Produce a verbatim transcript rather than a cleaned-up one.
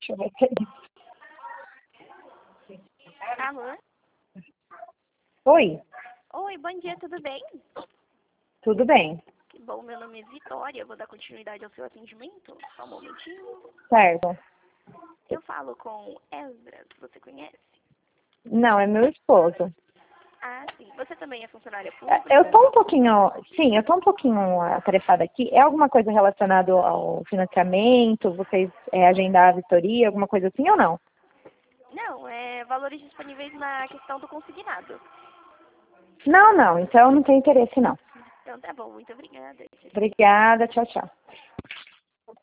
Deixa eu ver se é isso. Alô? Oi, Oi, bom dia, tudo bem? tudo bem? Que bom, meu nome é Vitória, vou dar continuidade ao seu atendimento. Só um momentinho. Certo. Eu falo com Esdras, você conhece? Não, é meu esposo. Ah, sim. Você também é funcionária pública? Eu tô um pouquinho, sim, eu tô um pouquinho atarefada aqui. É alguma coisa relacionada ao financiamento? Vocês é, agendar a vistoria, alguma coisa assim ou não? Não, é valores disponíveis na questão do consignado. Não, não, então não tem interesse não. Então tá bom, muito obrigada. Tchau, tchau. Obrigada, tchau, tchau.